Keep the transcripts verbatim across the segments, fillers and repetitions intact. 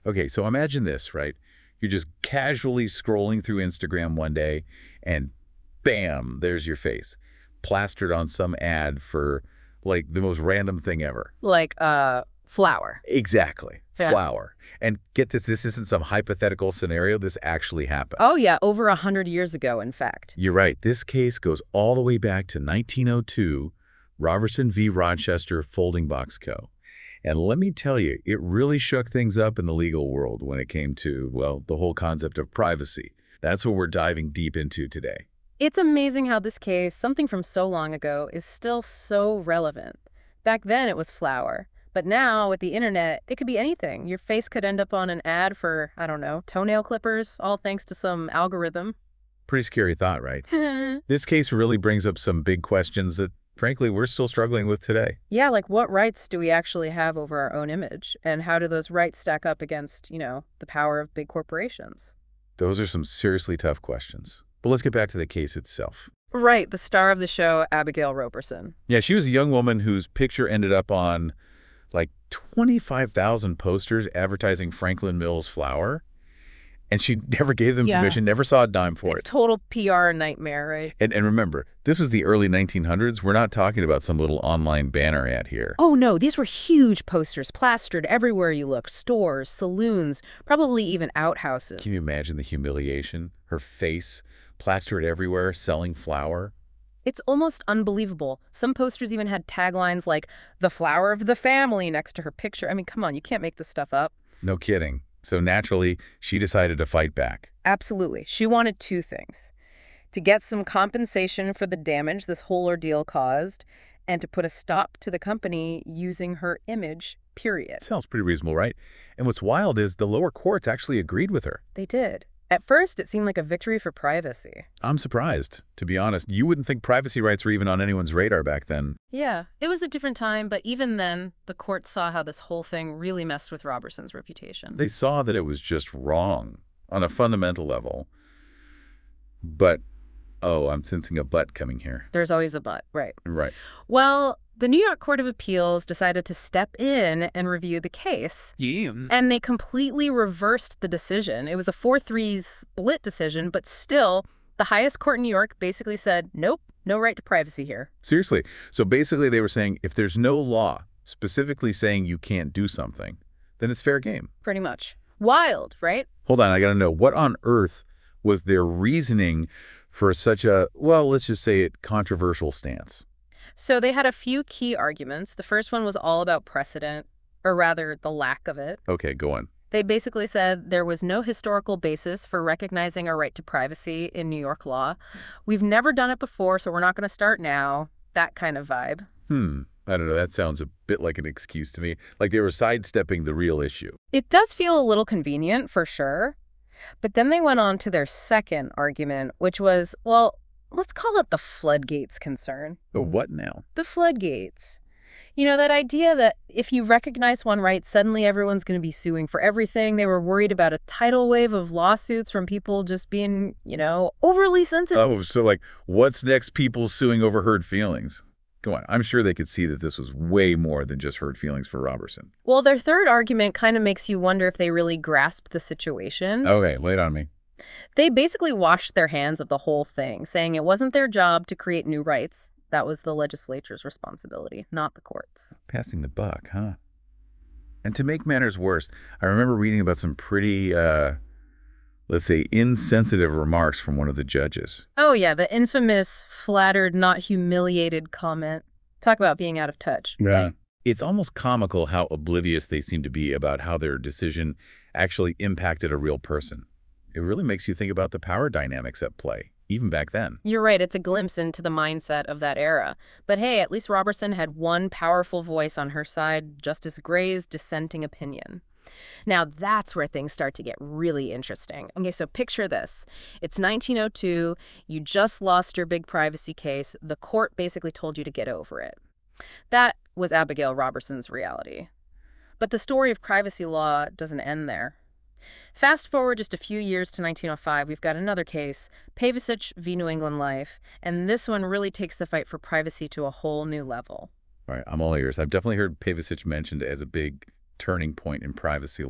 Okay, so imagine this, right? You're just casually scrolling through Instagram one day, and bam, there's your face, plastered on some ad for, like, the most random thing ever. Like, uh, flour. Exactly. Yeah. Flour. And get this, this isn't some hypothetical scenario. This actually happened. Oh, yeah, over a hundred years ago, in fact. You're right. This case goes all the way back to nineteen oh two, Robertson v. Rochester Folding Box Co. And let me tell you, it really shook things up in the legal world when it came to, well, the whole concept of privacy. That's what we're diving deep into today. It's amazing how this case, something from so long ago, is still so relevant. Back then, it was flour. But now, with the internet, it could be anything. Your face could end up on an ad for, I don't know, toenail clippers, all thanks to some algorithm. Pretty scary thought, right? This case really brings up some big questions that, frankly, we're still struggling with today. Yeah, like what rights do we actually have over our own image? And how do those rights stack up against, you know, the power of big corporations? Those are some seriously tough questions. But let's get back to the case itself. Right, the star of the show, Abigail Roberson. Yeah, she was a young woman whose picture ended up on, like, twenty-five thousand posters advertising Franklin Mills flour. And she never gave them Yeah. permission, never saw a dime for It's it. total P R nightmare, right? And, and remember, this was the early nineteen hundreds. We're not talking about some little online banner ad here. Oh, no, these were huge posters plastered everywhere you looked. Stores, saloons, probably even outhouses. Can you imagine the humiliation? Her face plastered everywhere, selling flour. It's almost unbelievable. Some posters even had taglines like, the flower of the family next to her picture. I mean, come on, you can't make this stuff up. No kidding. So naturally, she decided to fight back. Absolutely. She wanted two things. To get some compensation for the damage this whole ordeal caused, and to put a stop to the company using her image, period. Sounds pretty reasonable, right? And what's wild is the lower courts actually agreed with her. They did. At first, it seemed like a victory for privacy. I'm surprised, to be honest. You wouldn't think privacy rights were even on anyone's radar back then. Yeah, it was a different time, but even then, the court saw how this whole thing really messed with Robertson's reputation. They saw that it was just wrong on a fundamental level. But, oh, I'm sensing a but coming here. There's always a but, right. Right. Well, the New York Court of Appeals decided to step in and review the case. Yeah. And they completely reversed the decision. It was a four three split decision, but still, the highest court in New York basically said, nope, no right to privacy here. Seriously. So basically they were saying if there's no law specifically saying you can't do something, then it's fair game. Pretty much. Wild, right? Hold on, I got to know, what on earth was their reasoning for such a, well, let's just say it, controversial stance? So they had a few key arguments. The first one was all about precedent, or rather the lack of it. Okay, go on. They basically said there was no historical basis for recognizing a right to privacy in New York law. We've never done it before, so we're not going to start now. That kind of vibe. Hmm, I don't know, that sounds a bit like an excuse to me, like they were sidestepping the real issue. It does feel a little convenient, for sure. But then they went on to their second argument, which was, well, let's call it the floodgates concern. But what now? The floodgates. You know, that idea that if you recognize one right, suddenly everyone's going to be suing for everything. They were worried about a tidal wave of lawsuits from people just being, you know, overly sensitive. Oh, so like, what's next? People suing over hurt feelings. Go on. I'm sure they could see that this was way more than just hurt feelings for Robertson. Well, their third argument kind of makes you wonder if they really grasped the situation. Okay, lay it on me. They basically washed their hands of the whole thing, saying it wasn't their job to create new rights. That was the legislature's responsibility, not the courts. Passing the buck, huh? And to make matters worse, I remember reading about some pretty, uh, let's say, insensitive remarks from one of the judges. Oh, yeah, the infamous flattered, not humiliated comment. Talk about being out of touch. Yeah. It's almost comical how oblivious they seem to be about how their decision actually impacted a real person. It really makes you think about the power dynamics at play, even back then. You're right, it's a glimpse into the mindset of that era. But hey, at least Robertson had one powerful voice on her side, Justice Gray's dissenting opinion. Now that's where things start to get really interesting. Okay, so picture this. It's nineteen oh two, you just lost your big privacy case, the court basically told you to get over it. That was Abigail Robertson's reality. But the story of privacy law doesn't end there. Fast forward just a few years to nineteen oh five, we've got another case, Pavicic v. New England Life, and this one really takes the fight for privacy to a whole new level. All right, I'm all ears. I've definitely heard Pavicic mentioned as a big turning point in privacy law.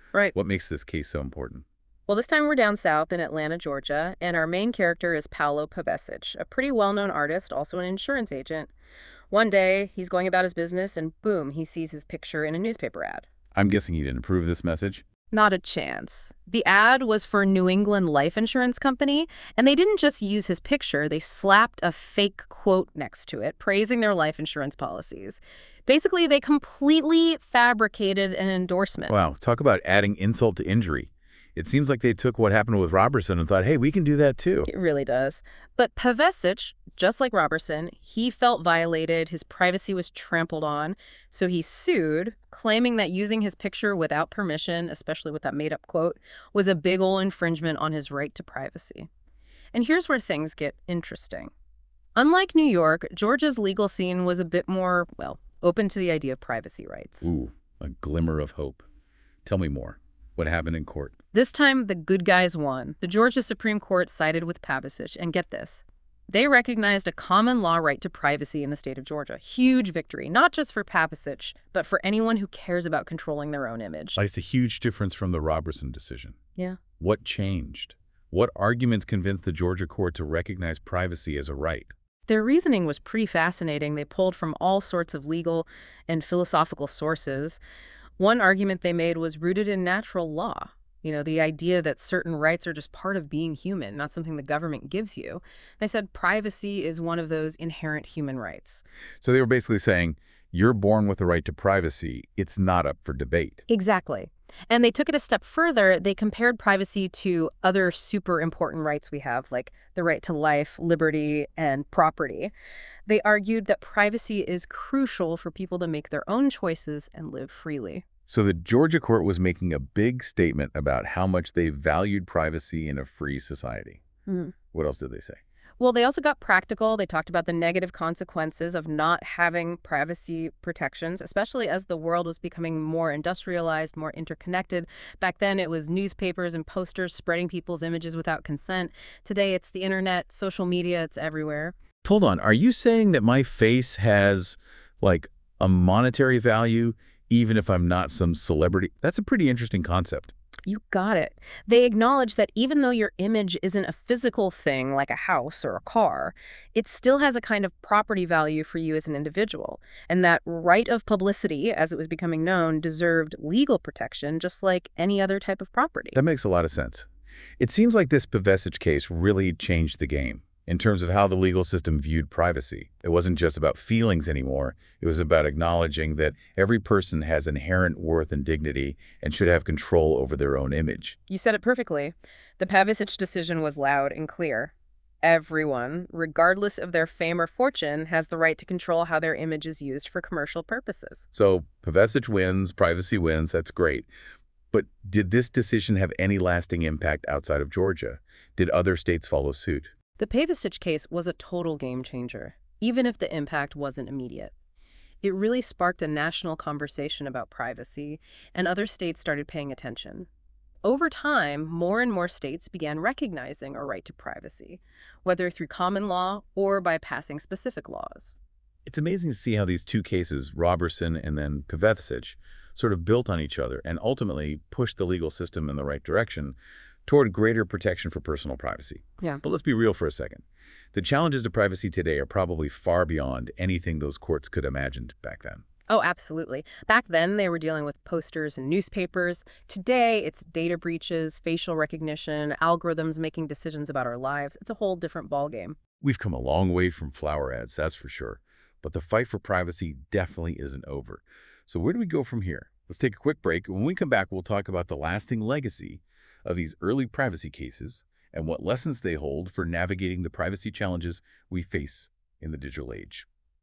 Right. What makes this case so important? Well, this time we're down south in Atlanta, Georgia, and our main character is Paolo Pavesic, a pretty well-known artist, also an insurance agent. One day, he's going about his business, and boom, he sees his picture in a newspaper ad. I'm guessing he didn't approve this message? Not a chance. The ad was for New England Life Insurance Company, and they didn't just use his picture, they slapped a fake quote next to it, praising their life insurance policies. Basically, they completely fabricated an endorsement. Wow, talk about adding insult to injury. It seems like they took what happened with Robertson and thought, hey, we can do that too. It really does. But Pavesic, just like Robertson, he felt violated, his privacy was trampled on, so he sued, claiming that using his picture without permission, especially with that made-up quote, was a big ol' infringement on his right to privacy. And here's where things get interesting. Unlike New York, Georgia's legal scene was a bit more, well, open to the idea of privacy rights. Ooh, a glimmer of hope. Tell me more. What happened in court? This time, the good guys won. The Georgia Supreme Court sided with Pavesic, and get this. They recognized a common law right to privacy in the state of Georgia. Huge victory, not just for Pavesic, but for anyone who cares about controlling their own image. It's a huge difference from the Robertson decision. Yeah. What changed? What arguments convinced the Georgia court to recognize privacy as a right? Their reasoning was pretty fascinating. They pulled from all sorts of legal and philosophical sources. One argument they made was rooted in natural law. You know, the idea that certain rights are just part of being human, not something the government gives you. They said privacy is one of those inherent human rights. So they were basically saying, you're born with the right to privacy. It's not up for debate. Exactly. And they took it a step further. They compared privacy to other super important rights we have, like the right to life, liberty, and property. They argued that privacy is crucial for people to make their own choices and live freely. So the Georgia court was making a big statement about how much they valued privacy in a free society. Mm. What else did they say? Well, they also got practical. They talked about the negative consequences of not having privacy protections, especially as the world was becoming more industrialized, more interconnected. Back then, it was newspapers and posters spreading people's images without consent. Today, it's the internet, social media, it's everywhere. Hold on. Are you saying that my face has, like, a monetary value even if I'm not some celebrity? That's a pretty interesting concept. You got it. They acknowledge that even though your image isn't a physical thing like a house or a car, it still has a kind of property value for you as an individual. And that right of publicity, as it was becoming known, deserved legal protection just like any other type of property. That makes a lot of sense. It seems like this Pavesic case really changed the game in terms of how the legal system viewed privacy. It wasn't just about feelings anymore. It was about acknowledging that every person has inherent worth and dignity and should have control over their own image. You said it perfectly. The Pavesic decision was loud and clear. Everyone, regardless of their fame or fortune, has the right to control how their image is used for commercial purposes. So Pavesic wins, privacy wins, that's great. But did this decision have any lasting impact outside of Georgia? Did other states follow suit? The Pavesic case was a total game changer, even if the impact wasn't immediate. It really sparked a national conversation about privacy, and other states started paying attention. Over time, more and more states began recognizing a right to privacy, whether through common law or by passing specific laws. It's amazing to see how these two cases, Robertson and then Pavesic, sort of built on each other and ultimately pushed the legal system in the right direction toward greater protection for personal privacy. Yeah. But let's be real for a second. The challenges to privacy today are probably far beyond anything those courts could have imagined back then. Oh, absolutely. Back then, they were dealing with posters and newspapers. Today, it's data breaches, facial recognition, algorithms making decisions about our lives. It's a whole different ballgame. We've come a long way from flower ads, that's for sure. But the fight for privacy definitely isn't over. So where do we go from here? Let's take a quick break. When we come back, we'll talk about the lasting legacy of these early privacy cases and what lessons they hold for navigating the privacy challenges we face in the digital age.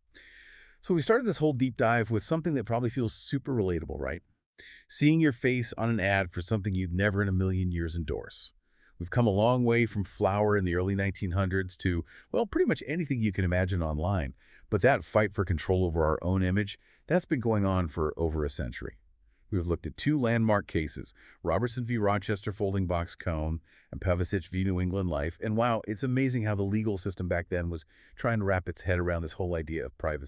So we started this whole deep dive with something that probably feels super relatable, right? Seeing your face on an ad for something you'd never in a million years endorse. We've come a long way from flower in the early nineteen hundreds to, well, pretty much anything you can imagine online. But that fight for control over our own image, that's been going on for over a century. We've looked at two landmark cases, Robertson v. Rochester Folding Box Cone and Pavesic v. New England Life. And wow, it's amazing how the legal system back then was trying to wrap its head around this whole idea of privacy.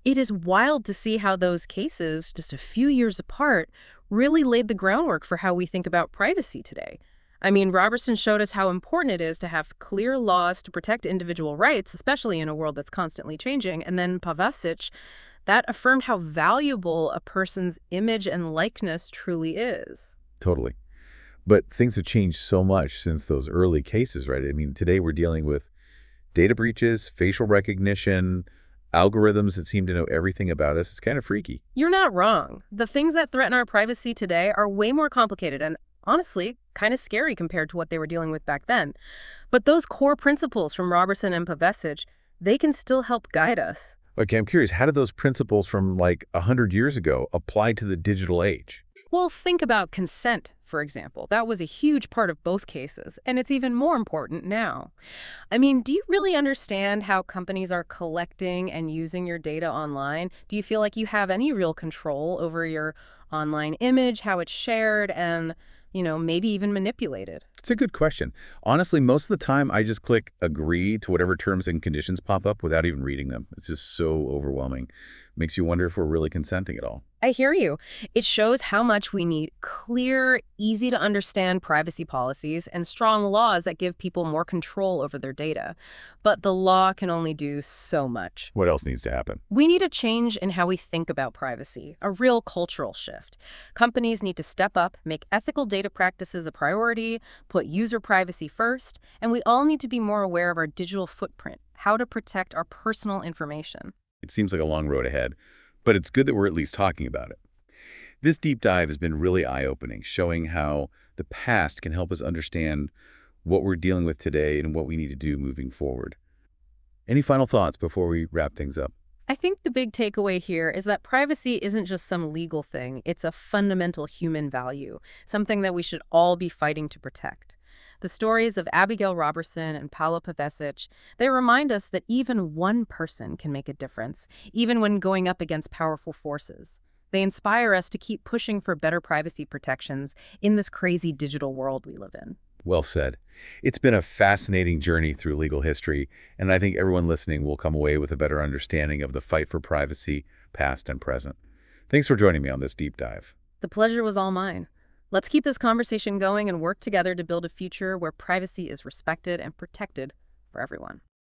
It is wild to see how those cases, just a few years apart, really laid the groundwork for how we think about privacy today. I mean, Robertson showed us how important it is to have clear laws to protect individual rights, especially in a world that's constantly changing. And then Pavasic, that affirmed how valuable a person's image and likeness truly is. Totally. But things have changed so much since those early cases, right? I mean, today we're dealing with data breaches, facial recognition, algorithms that seem to know everything about us. It's kind of freaky. You're not wrong. The things that threaten our privacy today are way more complicated and, honestly, kind of scary compared to what they were dealing with back then. But those core principles from Robertson and Pavesic, they can still help guide us. Okay, I'm curious, how did those principles from like a hundred years ago apply to the digital age? Well, think about consent, for example. That was a huge part of both cases, and it's even more important now. I mean, do you really understand how companies are collecting and using your data online? Do you feel like you have any real control over your online image, how it's shared, and, you know, maybe even manipulated? It's a good question. Honestly, most of the time I just click agree to whatever terms and conditions pop up without even reading them. It's just so overwhelming. Makes you wonder if we're really consenting at all. I hear you. It shows how much we need clear, easy to understand privacy policies and strong laws that give people more control over their data. But the law can only do so much. What else needs to happen? We need a change in how we think about privacy, a real cultural shift. Companies need to step up, make ethical data practices a priority, put user privacy first, and we all need to be more aware of our digital footprint, how to protect our personal information. It seems like a long road ahead, but it's good that we're at least talking about it. This deep dive has been really eye-opening, showing how the past can help us understand what we're dealing with today and what we need to do moving forward. Any final thoughts before we wrap things up? I think the big takeaway here is that privacy isn't just some legal thing. It's a fundamental human value, something that we should all be fighting to protect. The stories of Abigail Robertson and Paolo Pavesic, they remind us that even one person can make a difference, even when going up against powerful forces. They inspire us to keep pushing for better privacy protections in this crazy digital world we live in. Well said. It's been a fascinating journey through legal history, and I think everyone listening will come away with a better understanding of the fight for privacy, past and present. Thanks for joining me on this deep dive. The pleasure was all mine. Let's keep this conversation going and work together to build a future where privacy is respected and protected for everyone.